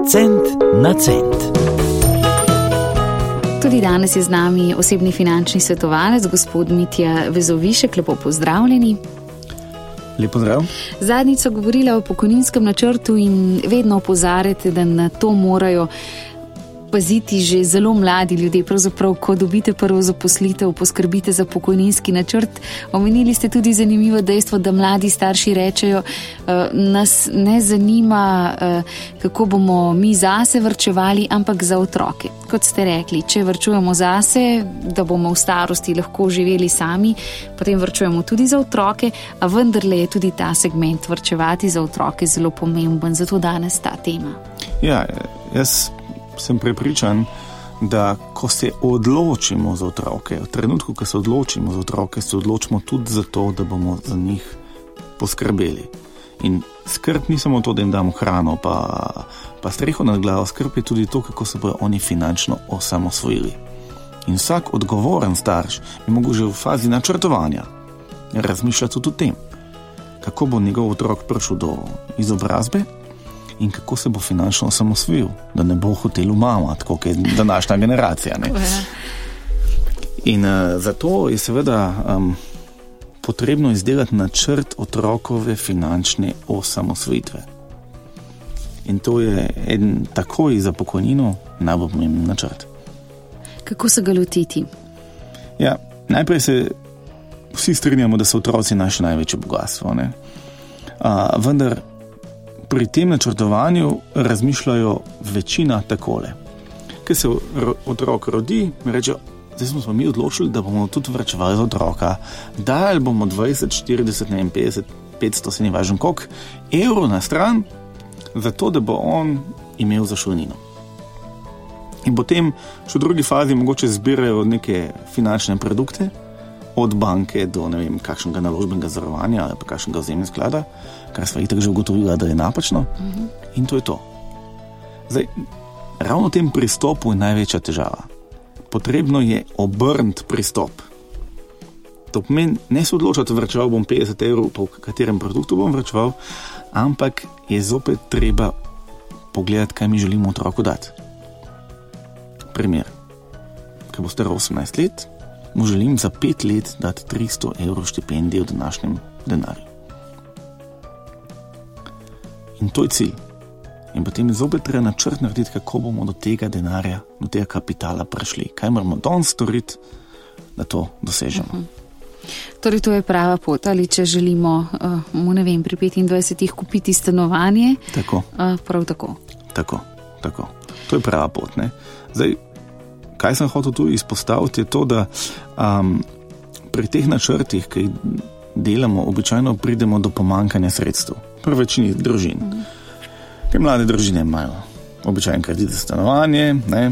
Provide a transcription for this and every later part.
Cent na cent. Tudi danes je z nami osebni finančni svetovalec, gospod Mitja Vezovišek. Lepo pozdravljeni. Lep pozdrav. Zadnjič so govorila o pokojninskem načrtu in vedno opozarjate, da na to morajo paziti že zelo mladi ljudje. Pravzaprav, ko dobite prvo zaposlitev, poskrbite za pokojninski načrt. Omenili ste tudi zanimivo dejstvo, da mladi starši rečejo, nas ne zanima, kako bomo mi zase varčevali, ampak za otroke. Kot ste rekli, če varčujemo zase, da bomo v starosti lahko živeli sami, potem varčujemo tudi za otroke, a vendarle je tudi ta segment varčevati za otroke zelo pomemben, zato danes ta tema. Ja, jaz sem prepričan, da ko se odločimo za otroke, v trenutku, ko se odločimo za otroke, se odločimo tudi za to, da bomo za njih poskrbeli. In skrb ni samo to, da jim damo hrano pa streho nad glavo, skrb je tudi to, kako se bojo oni finančno osamosvojili. In vsak odgovoren starš bi mogel že v fazi načrtovanja razmišljati tudi o tem, kako bo njegov otrok prišel do izobrazbe in kako se bo finančno osamosvojil, da ne bo hotel mama, tako kot je današnja generacija. Ne? In zato je seveda potrebno izdelati načrt otrokove finančne osamosvojitve. In to je eden takoj za pokojnino najbolj pomemben načrt. Kako se ga lotiti? Ja, najprej se vsi strinjamo, da so otroci naše največje bogatstvo. Ne? Vendar pri tem načrtovanju razmišljajo večina takole. Ker se otrok rodi, reče, zdaj smo mi odločili, da bomo tudi vračevali za otroka. Dajali bomo 20, 40, ne vem, 50, 500, se ni važno koliko, evrov na stran, zato da bo on imel za šolnino. In potem še v drugi fazi mogoče zbirajo neke finančne produkte, od banke do ne vem kakšnega naložbenega zavarovanja ali pa kakšnega vzajemnega sklada, kar sva itak že ugotovila, da je napačno. In to je to. Zdaj, ravno v tem pristopu je največja težava. Potrebno je obrniti pristop. To pomeni, ne se odločati, vračeval bom 50 evrov, po katerem produktu bom vračeval, ampak je zopet treba pogledati, kaj mi želimo otroku dati. Primer. Ko bo star 18 let, mu želim za 5 let dati 300 evrov štipendije v današnjem denarju. In to je cilj. In potem je zopet treba načrt narediti, kako bomo do tega denarja, do tega kapitala prišli. Kaj moramo danes storiti, da to dosežemo. Torej, to je prava pot. Ali če želimo, ne vem, pri 25 kupiti stanovanje, tako. Prav tako. Tako. To je prava pot. Ne? Zdaj, kaj sem hotel tu izpostaviti, je to, da pri teh načrtih, ki delamo, običajno pridemo do pomankanja sredstev. Pri večini družin. Ker mlade družine imajo običajen kredit za stanovanje, ne,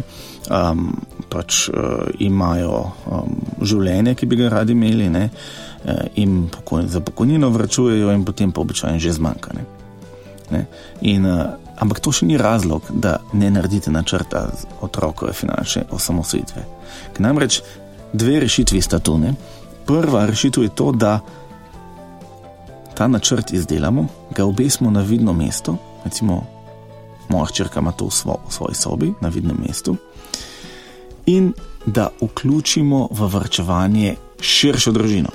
imajo življenje, ki bi ga radi imeli, ne, in za pokojnino vračujejo in potem pa običajno že zmanjka. Ne. Ampak to še ni razlog, da ne naredite načrta otrokove finančne osamosvojitve. Ker namreč dve rešitvi sta tu. Ne? Prva rešitev je to, da ta načrt izdelamo, ga obesimo na vidno mesto, recimo moja hčerka ima to v svoji sobi, na vidnem mestu, in da vključimo v varčevanje širšo družino.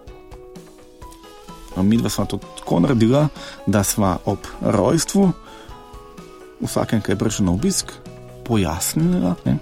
Midva sva to tako naredila, da sva ob rojstvu vsakem, ki je prišel na obisk, pojasnila, ne,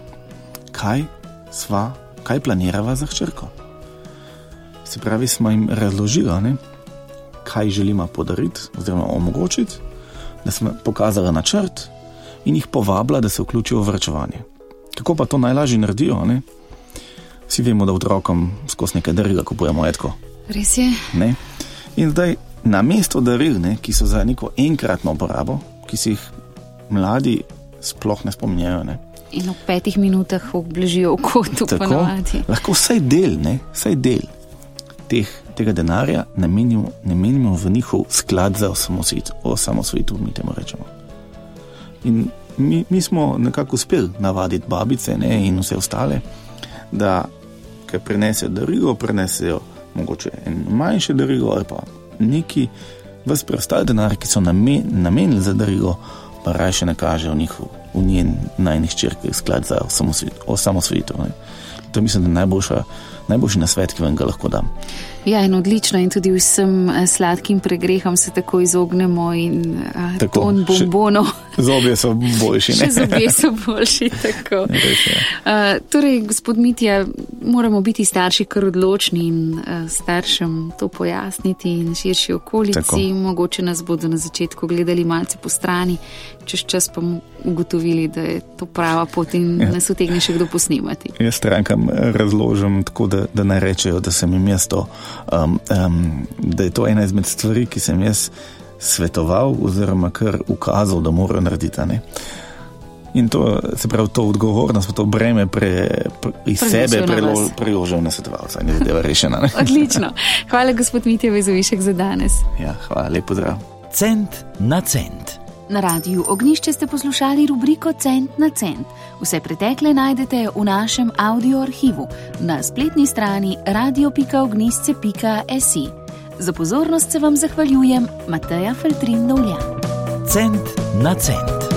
kaj planirava za hčerko. Se pravi, smo jim razložila, ne, kaj želimo podariti oziroma omogočiti, da smo pokazala načrt in jih povabila, da se vključijo v varčevanje. Kako pa to najlažje naredijo? Ne? Vsi vemo, da otrokom skozi nekaj darila kupujemo etko. Res je. Ne? In zdaj, namesto daril, ne, ki so za neko enkratno uporabo, ki si jih mladi sploh ne spominjajo. Ne. In v 5 minutah obležijo v kotu ponovadi. Lahko vsaj del tega denarja namenimo v njihov sklad za osamosvojitev, mi temu rečemo. In mi smo nekako uspeli navaditi babice, ne, in vse ostale, da ker prinesejo darilo, prinesejo mogoče en manjše darilo ali pa neki ves preostali denar, ki so namenili za darilo, pa raje ne kaže v njen najnih hčerki sklad za osamosvojitev. To mislim, da najboljši nasvet, ki vam ga lahko dam. Ja, in odlično, in tudi vsem sladkim pregrehom se tako izognemo in ton bombonov. Zobje so boljši, ne? Še zobje so boljši, tako. Torej, gospod Mitja, moramo biti starši kar odločni in staršem to pojasniti in širši okolici. Tako. Mogoče nas bodo na začetku gledali malce po strani, čez čas pa ugotovili, da je to prava pot in nas utegne še kdo posnemati. Jaz strankam razložim tako, da ne rečejo, da sem jim jaz to, da je to ena izmed stvari, ki sem jaz svetoval oziroma kar ukazal, da morajo narediti. Ne? In to, se pravi, to odgovornost, to breme iz sebe preložil na svetovalca in je zadeva rešena. Ne? Odlično. Hvala, gospod Mitja Vezovišek, za danes. Ja, hvala, lep pozdrav. Cent na cent. Na Radiu Ognjišče ste poslušali rubriko Cent na cent. Vse pretekle najdete v našem audio arhivu na spletni strani radio.ognjišče.si. Za pozornost se vam zahvaljujem, Mateja Feltrin Dovljan. Cent na cent.